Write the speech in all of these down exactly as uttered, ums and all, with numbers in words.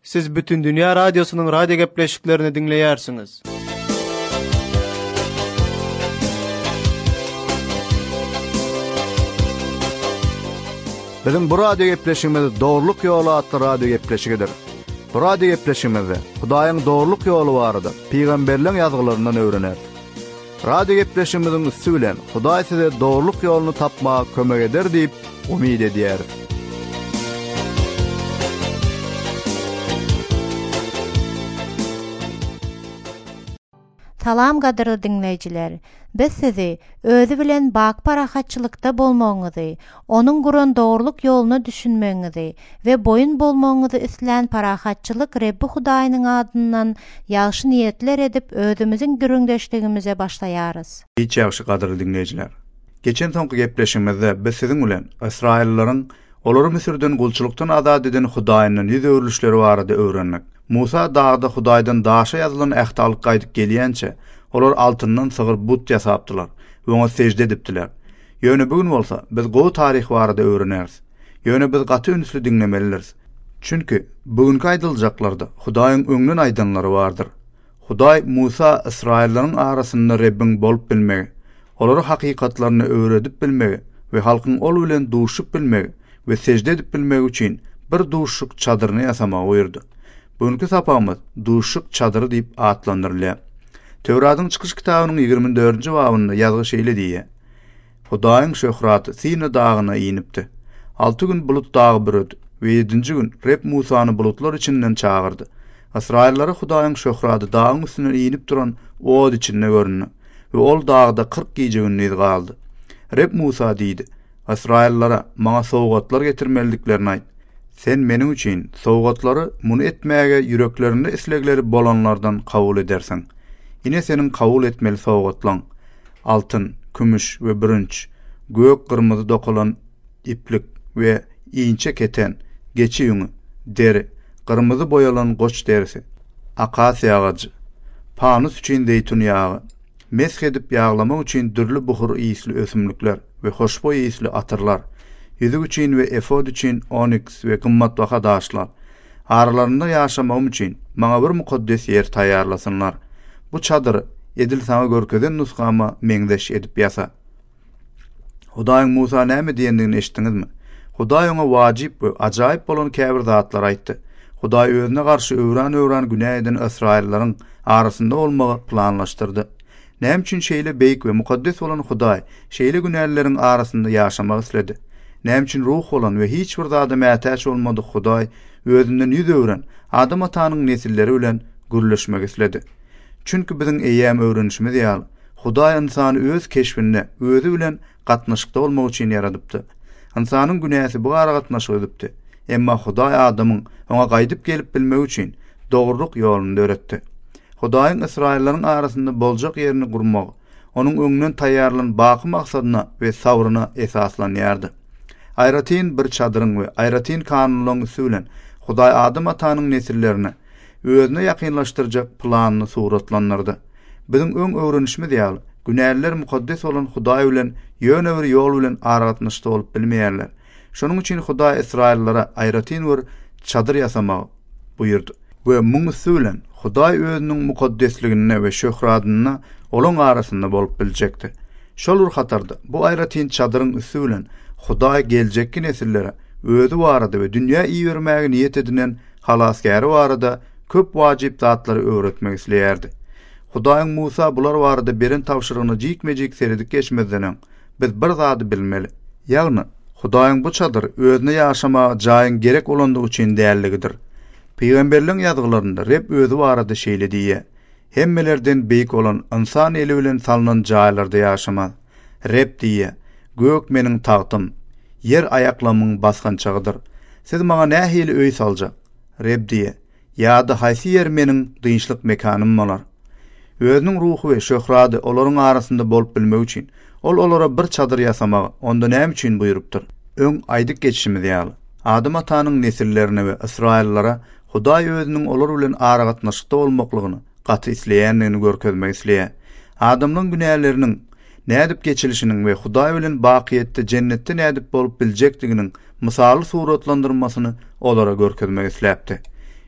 Siz bütün Dünya Radyosu'nun radyo gepleşiklerini dinleyersiniz. Bizim bu radyo gepleşigimiz Doğruluk Yolu adlı radyo gepleşigidir. Bu radyo gepleşigimizde Hudaýyň doğruluk ýoly barada peýgamberliň ýazgylaryndan öwrener. Radyo gepleşigimizin üstü bilen Hudaý size doğruluk ýoluny tapmaga kömek eder diýip umyt edýär. Salam gadyrly dinleýijiler. Biz sizi özü bilen bak parahatçylykda bolmagyňyzy, onuň guran dogrulyk ýoluny düşünmegiňizi we boyun bolmagyňyzy isleýän parahatçylyk Rebbi Hudaýynyň adyndan ýagşy niýetler edip özümiziň gürüňdeşligimize başlaýarys. Hiç ýagşy gadyrly dinleýijiler. Geçen soňky gepleşigimizde biz siziň bilen Israýellaryň olary Misirden gulçulukdan azad eden Hudaýynyň ýüz öwrülüşleri barada öwrenmek. Musa dağda Hudaýdan daşa ýazylan ähtalyk gaýdyp gelýänçe, olar altyndan sygyr but ýasapdylar we oňa sejde edipdiler. Ýöne bugün bolsa biz gowy taryh barada öwreneriz. Ýöne biz gaty ünsli dinlemeliriz. Çünki bugünkü aýdyljaklarda Hudaýyň öňünden aýdanlary bardyr. Hudaý Musa Israýellaryň arasynda Rebbin bolup bilmegi, olary hakykatlaryny öwredip bilmegi we halkyň ol bilen duşup bilmegi we sejde edip bilmegi üçin bir duşuk çadyryny ýasamagy buyurdy. Bugünkü sapamız duşuk çadırı diýip atlandyrylýar. Tewratyň çykyş kitabynyň ýigirme dördünji babynda ýazgy şeýle diýär. Hudaýyň şöhraty Sina dagyna ýinipdi. Alty gün bulut dagy büredi we ýedinji gün Reb Musany bulutlar içinden çağırdy. Israýellara Hudaýyň şöhraty dagyň üstüne ýinip duran od içinde görünýär we ol dagda kırk gece günniz galdy. Reb Musa diýdi: Israýellara maňa sowgatlar getirmeliklerini aýt. Sen meniň üçin sowgatlary muny etmäge yüreklerinde islegleri bolanlardan kabul edersen. Ine senin kabul etmeli sowgatlaň altyn, kümüş we bürünç, gök gyrmyzy dokulan iplik we iňçe keten, geçi ýüňi, deri, gyrmyzy boyalan goç derisi, akasiýa agacı, panus üçin zeytun ýagy, mesk edip ýaglamak üçin dürli buhur iýisli ösümlikler we hoşboý iýisli atyrlar, yüzük üçin we efod üçin onyx we gymmatbaha daşlar, aralarynda ýaşamam üçin maňa bir mukaddes ýer taýýarlasynlar. Bu çadyry edil sana görkeden nuskama meňdeş edip ýasa. Hudaýyň Musa näme diýendigini eşitdiňizmi? Hudaý oňa wajyp we ajaýyp bolan käbir zatlar aýtdy. Hudaý özüne garşy öwran-öwran günah eden Israýellaryň arasynda bolmagy planlaşdyrdy. Näme üçin şeýle beýik we mukaddes bolan Hudaý şeýle günälleriň arasynda ýaşamagy isledi? Näme üçin ruh bolan we hiç bir zada mätäç bolmady Hudaý özünden ýüz öwren Adam atanyň nesilleri bilen gürleşmek isledi. Çünki bizim eýäm öwrenişimiz ýaly Hudaý insany öz keşfinde özü bilen gatnaşykda bolmak üçin ýaradypdy. İnsanyň günäsi bu gara gatnaşyk edipdi. Emma Hudaý adamyň oňa gaýdyp gelip bilmek üçin dogrulyk ýoluny öğretdi. Hudaýyň Israýellaryň arasynda boljak ýerini gurmagy, onuň öňünden taýýarlanan baky maksadyna we sabryna esaslanýardy. Aýratyn bir çadyryň we aýratyn kanunlaryň üstüne Hudaý Adam atanyň nesillerine özüne ýakynlaşdyrjak planyny suratlandyrdy. Bizim öň öwrenişimiz ýaly günäliler mukaddes bolan Hudaý bilen ýöne bir ýol bilen aratnaşdy bolup bilmeýärler. Şonuň üçin Hudaý Israýellara aýratyn bir çadyr ýasamagy buyurdy. We muňy söýlen Hudaý özüniň mukaddesligine we şöhratyna olaň arasynda bolup biljekdi. Şol urhatarda bu aýratyn çadyryň üstü bilen Hudaý geljekki nesillere özü barada we dünýä iý bermäge niýet edilen halaskary barada köp wajyp zatlary öwretmek isleýärdi. Hudaýyň Musa bular barada beren tawşyrygyny jikmejik seredik geçmezden biz bir zady bilmeli. Ýagny Hudaýyň bu çadyr özüne ýaşamaga jaýyň gerek bolandygy üçin dälligidir. Peýgamberliň ýazgylарynda Reb özü barada şeýle diýär: Hemmelerden beýik bolan insan eli bilen salynan jaýlarda ýaşamaz. Reb diýär: Gök meniň tagtym, yer ayaklamyň basgançagydyr. Siz maňa nähili öý saljak? Reb diýär: Ýa-da haýsy yer meniň dynçlyk mekanym bolar. Özüniň ruhy we şöhraty olaryň arasynda bolup bilmek üçin ol olara bir çadyr ýasamagy onda näme üçin buyurupdyr? Öň aýdyk geçişimiz ýaly Adam atanyň nesillerine we Israýellara Hudaý özüniň olar bilen aragatnaşykda bolmaklygyny gaty isleýändigini görkezmek isleýär. Adamyň günäleriniň nädip geçilişiniň we Hudaý bilen bakyetde cennetde nädip bolup biljekdiginiň misaly suratlandyrmasyny olara görkezmek isläpdi.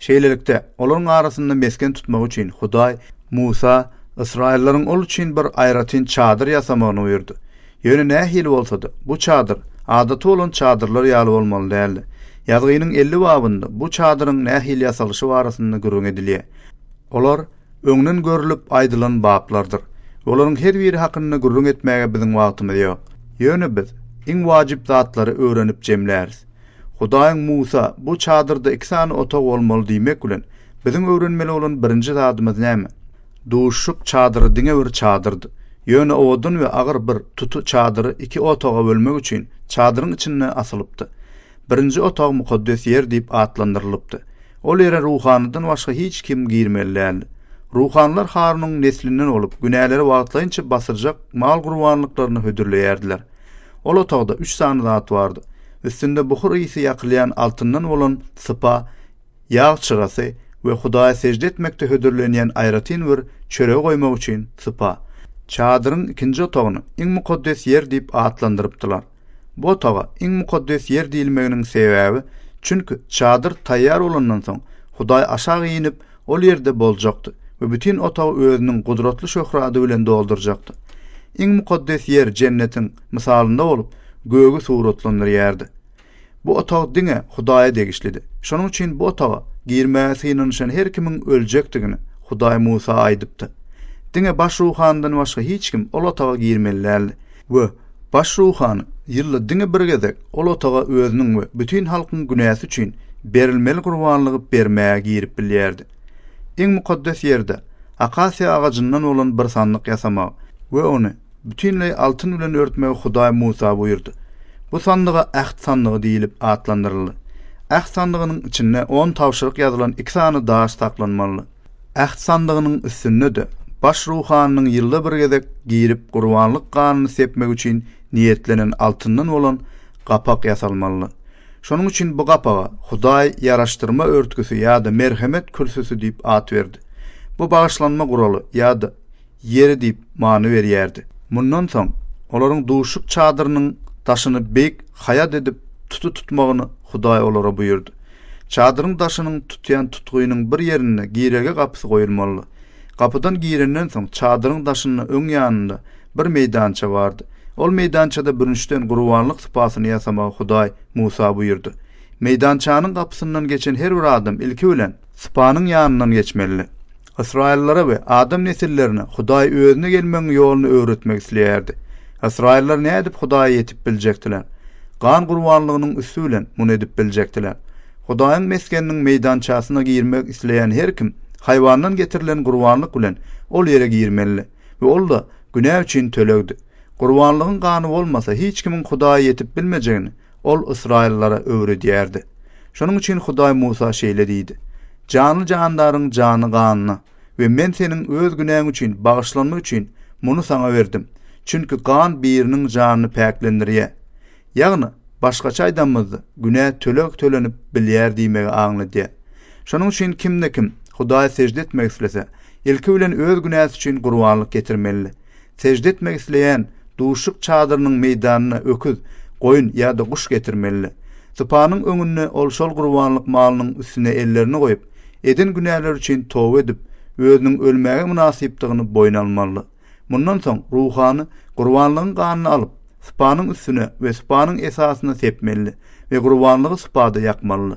Şeýlelikde olaryň arasynda mesken tutmak üçin Hudaý Musa Israillaryň ol üçin bir aýratyn çadyr ýasamagyny buyurdy. Ýöne nähili bolsa-da bu çadyr adaty bolan çadyrlar ýaly bolmaly däldi. Ýazgynyň elli babynda bu çadyryň nähili ýasalyşy barasynda gürrüň edilýär. Olar öňden görülip aýdylan bablardyr. Olaryň her biri hakynda gürrüň etmäge biziň wagtymyz ýok. Ýöne biz iň wajyp zatlary öwrenip jemläris. Hudaýyň Musa bu çadyrda iki sany otag bolmaly diýmek bilen biziň öwrenmeli bolan birinji zadymyz näme? Duşuk çadyry diňe bir çadyrdy. Ýöne odun we agyr bir tutu çadyry iki otaga bölmek üçin çadyryň içine asylypdy. Birinji otag mukaddes yer diýip atlandyrylypdy. Ol ýere ruhanydan başga hiç kim girmeli däldi. Ruhanlar Harunyň neslinden olup günäleri wagtlaýynça basyrjak mal gurbanlyklaryny hödürleýärdiler. Ol otagda üç sany zat bardy. Üstünde buhur isi ýakylýan altyndan bolan sypa, ýağ çygasy we Hudaýa sejde etmekde hödürlenýän aýratyn bir çörek goýmak üçin sypa. Çadyryň ikinji otagyny iň mukaddes yer diýip atlandyrypdylar. Bu otaga iň mukaddes yer diýilmeginiň sebäbi çünki çadyr taýýar bolandan soň Hudaý aşağı inip ol ýerde boljakdy we bütün otagy özüniň gudratly şöhrady bilen doldurjakdy. Iň mukaddes yer jennetiň misalynda bolup göğü suratlandyrýardy. Bu otag diňe Hudaýa degişlidi. Şonuň üçin bu otaga girmäge synanyşan her kimiň öljekdigini Hudaý Musa aýdypdy. Diňe baş ruhandan başga hiç kim ol otaga girmeli we baş ruhany ýylly diňe bir gezek ol otaga özüniň we bütün halkyň günäsi üçin berilmeli gurbanlygy bermäge girip bilýärdi. Iň mukaddes ýerde akasiýa agajyndan bolan bir sandyk ýasamak we ony bütünlei altyn bilen örtmäge Hudaý Musa buyurdy. Bu sandyga ähd sandygy diýilip atlandyryldy. Ähd sandygynyň içinde on tawşyryk ýazylan iki sany daş saklanmaly. Ähd sandygynyň üstünde de baş ruhanynyň ýylda bir gezek girip gurbanlyk ganyny sepmek üçin niýetlenen altyndan bolan gapak ýasalmaly. Şonuň üçin bu gapaga Hudaý ýaraşdyrma örtgüsü ýa-da merhemet kürsüsü diýip at berdi. Bu bagyşlanma guraly ýa-da ýeri diýip many berýärdi. Mundan soň olaryň duşuk çadyrynyň daşyny bek hayat edip tutu tutmagyny Hudaý olara buyurdy. Çadyryň daşynyň tutýan tutguýynyň bir ýerine girege gapysy goýulmaly. Kapıdan girenden soň çadyryň daşynyň öň ýanynda bir meýdança bardy. Ol meýdançada bürünçden gurbanlyk sypasyny ýasamagy Hudaý Musa buyurdy. Meýdançanyň gapysyndan geçen her bir adam ilki bilen sypanyň ýanyndan geçmeli. Israillara we adam nesillerine Hudaý özüne gelmeň ýoluny öwretmek isleýärdi. Israillar näme edip Hudaýa ýetip biljekdiler? Gan gurbanlygynyň üstü bilen muny edip biljekdiler. Hudaýyň meskeniň meýdançasyna girmek isleýän her kim hayvandan getirilen gurbanlyk bilen ol ýere girmeli we ol da günä üçin tölegdi. Gurbanlygyň gany bolmasa hiç kimin Hudaýa ýetip bilmejegini ol Israillara öwredýärdi. Şonuň üçin Hudaý Musa şeýle diýdi: "Canly jandaryň jany ganyna we men seniň öz günäň üçin bagyşlanmak üçin muny sana berdim. Çünki gan biriniň janyny päklendirýär. Ýagny başgaça aýdamyzdy, günä töleg tölenip bilýär diýmegi aňlady. Şonuň üçin kimde kim Hudaýa sejde etmek islese, ilki bilen öz günäsi üçin gurbanlyk getirmeli. Sejde etmek isleýän duşuk çadyrynyň meýdanyna öküz, goýun ýa-da guş getirmeli. Sypanyň öňüne ol şol gurbanlyk malynyň üstüne ellerini goýup, edin günäler üçin towba edip, özüniň ölmäge münasipdigini boýun almaly. Mundan soň ruhany gurbanlygyň ganyny alyp, sypanyň üstüne we sypanyň esasyna sepmeli we gurbanlygy sypada ýakmaly.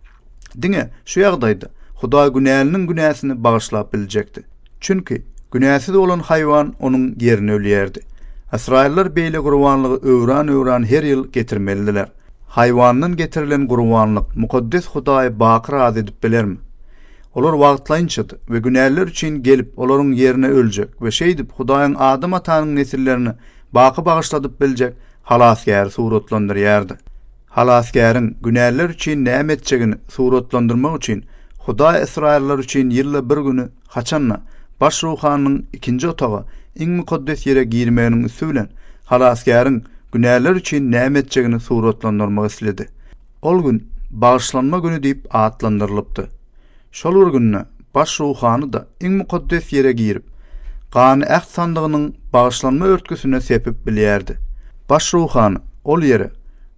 Diňe şu ýagdaýda Hudaý günäliň günäsini bagyşlap biljekdi. Çünki günäsi bolan haywan onuň ýerini ölýärdi. Israillar beýle gurbanlygy öwran öwran her ýyl getirmelidiler. Haywandan getirilen gurbanlyk mukaddes Hudaý baky raz edip bilermi? Olar wagtlaýynça we günäler üçin gelip olaryň ýerine öljek we şeýdip Hudaýyň adam atanyň nesillerini baky bagyşladyp biljek halasgär suratlandyrýardy. Halasgäriň günäler üçin näme etjegini suratlandyrmak üçin Hudaý Israillar üçin ýylda bir güni haçanna baş ruhanyň ikinji otagy iň mukaddes ýere girmeginiň üstü bilen halasgäriň günäler üçin näme etjegini suratlandyrmak isledi. Ol gün bagyşlanma güni diýip atlandyrylypdy. Şol bir günne baş ruhany da iň mukaddes ýere girip, gany ähd sandygynyň bagyşlanma örtgüsüne sepip bilýärdi. Baş ruhany ol ýere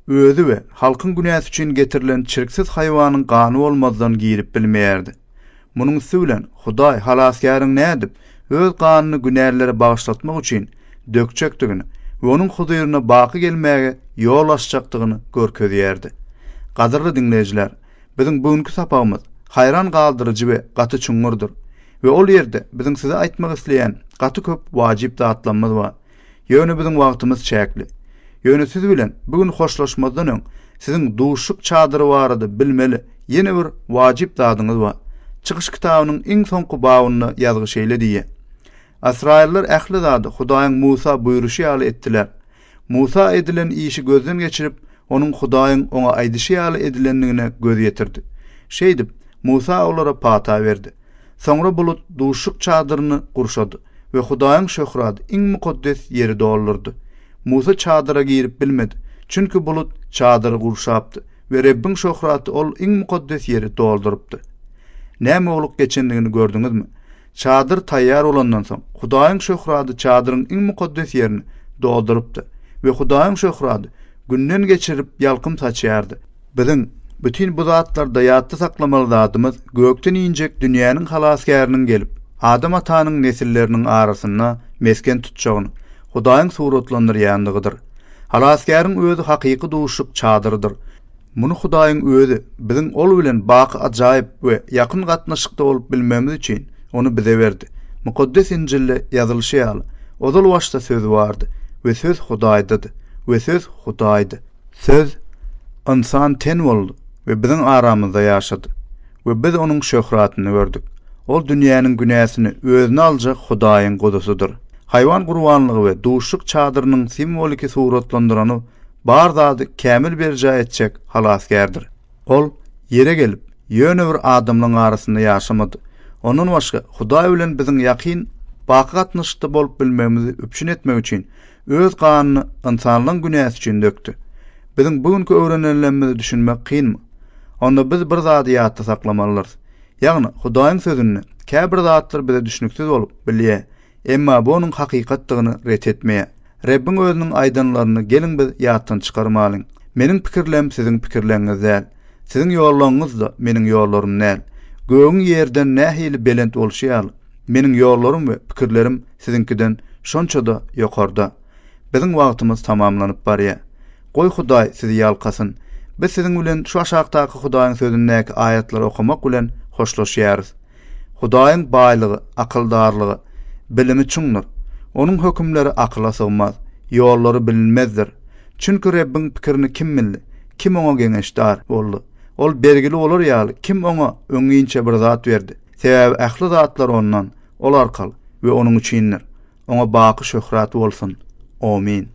özü we halkın günäsi üçin getirilen çirksiz haýwanyň gany bolmazdan girip bilmeýärdi. Munyň üstü bilen Hudaý halasgaryň nädip öz ganyny günärlere bagşlatmak üçin dökjekdigini we onuň huduryna baky gelmäge ýol açjakdygyny görkezýärdi. Gadyrly dinleýijiler, biziň bugünkü sapagymyz hayran galdyrjy we gaty çuňurdur we ol ýerde biziň size aýtmak isleýän gaty köp wajyp zatlarymyz bar. Ýöne biziň wagtymyz çäkli. Ýöne siz bilen bugün hoşlaşmadan öň siziň duşuk çadyry barady bilmeli ýene bir wajyp zadyňyz bar. Çykyş kitabynyň iň soňky babyna ýazgyş eýle diýe. Israiller ähli zady Hudaýyň Musa buýruşy ýaly etdiler. Musa edilen işi gözden geçirip onuň Hudaýyň oňa aýdyşy ýaly edilenligine göz ýetirdi. Şeýdip Musa olara pata berdi. Soňra bulut duşuk çadyryny gurşady we Hudaýyň şöhrady iň mukaddes ýeri doldurdy. Musa çadyra girip bilmedi. Çünki bulut çadyry gurşapdy we Rabbiň şöhraty ol iň mukaddes ýeri doldurupdy. Näme olup geçendigini gördüňizmi? Çadyr taýýar bolandan soň Hudaýyň şöhrady çadyryň iň mukaddes ýerini doldurupdy we Hudaýyň şöhrady günden geçirip ýalkym saçýardy. Biziň bütün bu zatlarda ýatda saklamaly zadymyz gökden injek dünýäniň halasgarynyň gelip Adam atanyň nesilleriniň arasyna mesken tutjagyny Hudaýyň suratlandyrýandygydyr. Halasgaryň özü hakyky duşuk çadyrdyr. Muny Hudaýyň özü biziň ol bilen baky ajaýyp we ýakyn gatnaşykda bolup bilmemiz üçin onu bize berdi. Mukaddes İncilde ýazylşy ýaly ozal başda söz bardy we söz Hudaýdydy we söz Hudaýdy. Söz insan ten boldy we biziň aramyzda ýaşady we biz onuň şöhratyny gördük. Ol dünýäniň günäsini özüne aljak Hudaýyň godasydyr. Haýwan gurbanlygy we duşuk çadyrynyň simboliki suratlandyrany bar zady kämil berja etjek halasgardyr. Ol ýere gelip ýöne bir adamlaryň arasynda ýaşamady. Onun başga Hudaý bilen biziň ýakyn baky gatnaşykda bolup bilmemizi öpüşün etmek üçin öz ganyny insanlyň günäsi üçin dökdi. Biziň bugünkü öwrenenlerimizi düşünmek kynmy? Onda biz bir zady ýatda saklamalydyr. Ýagny Hudaýyň sözüni käbir zatlar bize düşünüksiz bolup bilýär, emma bu onuň hakykatdygyny ret etmeýär. Rabbiň özüniň aýdanlaryny gelin biz ýatdan çykarmalyň. Meniň pikirlerim siziň pikirleriňiz däl. Siziň ýollaryňyz da meniň ýollarym däl. Göğün yerden nähili belent bolşy ýaly. Meniň ýollarym we pikirlerim sizinkiden şonçada ýokarda. Biziň wagtymyz tamamlanyp barýar. Goý Hudaý sizi ýalkasyn. Biz siziň bilen şu aşagdaky Hudaýyň sözündäki aýatlary okumak bilen hoşlaşýarys. Hudaýyň baýlygy, akyldarlygy, bilimi çuňdur. Onuň hökümleri akla sığmaz, ýollary bilinmezdir. Çünki Rabbiň pikirini kim bildi? Kim oňa geňeşdar boldy? Ol belgili olur ýaly kim oňa öňýinçe bir zat berdi. Sebäbi ähli zatlar ondan, ol arkaly we onuň üçindir. Oňa baky şöhrat bolsun. Amin.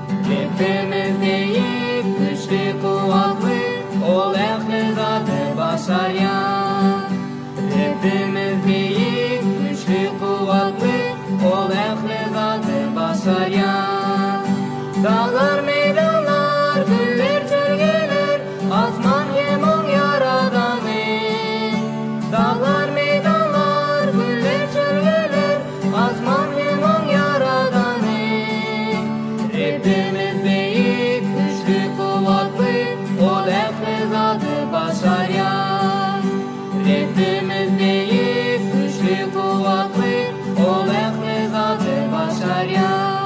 Ol ähli zaty başarýan. Hepimiz beýik, güçli, kuwatly, ol ähli zaty başarýan. Dağlar, meydanlar, güller, çölgeler, asman hem oň yaradany. Dağlar, meydanlar, güller, çölgeler, asman hem oň yaradany. Hepimiz beýik, güçli, kuwatly, ol ähli zaty başarýan. Hepimiz beýik, güçli, kuwatly, ol ähli zaty başarýan.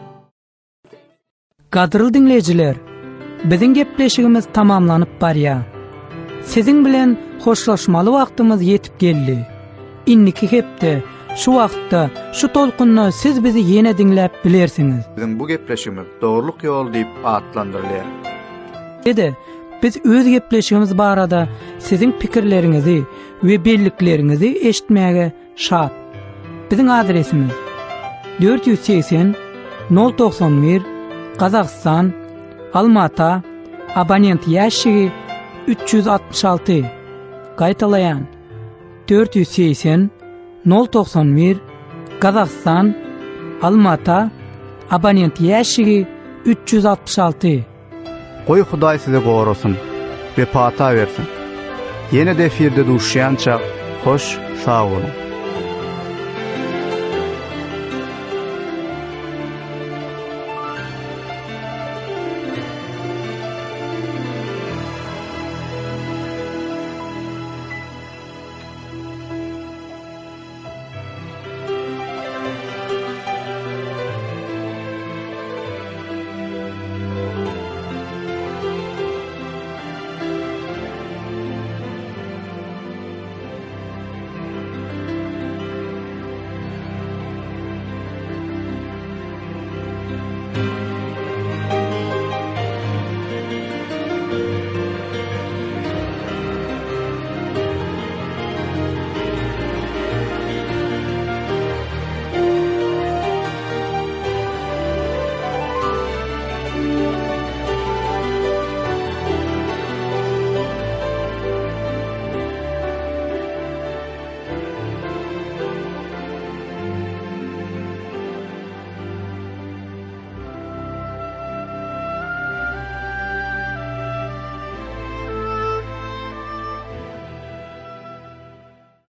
Gadyrly dinleýijiler, biziň gepleşigimiz tamamlanyp barýar. Siziň bilen hoşlaşmaly wagtymyz ýetip geldi. Inniki hepde şu wagtda şu tolkunna siz bizi ýene dinläp bilersiňiz. Biziň bu gepleşigimiz dogrulyk ýol diýip atlandyrylýar. Ede biz öz gepleşigimiz barada siziň pikirleriňizi we belliklerinizi eşitmäge şat. Biziň adresimiz dört yüz seksen nol doksan bir Kazakistan, Almata, abonent ýaşygy üç yüz altmış altı. Gaýtalaýan dört yüz seksen nol doksan bir Kazakistan, Almata, abonent ýaşygy üç yüz altmış altı. Goý Hudaý size gorasyň we pata bersin. Ýene de efirde duşýança hoş, sag bolun.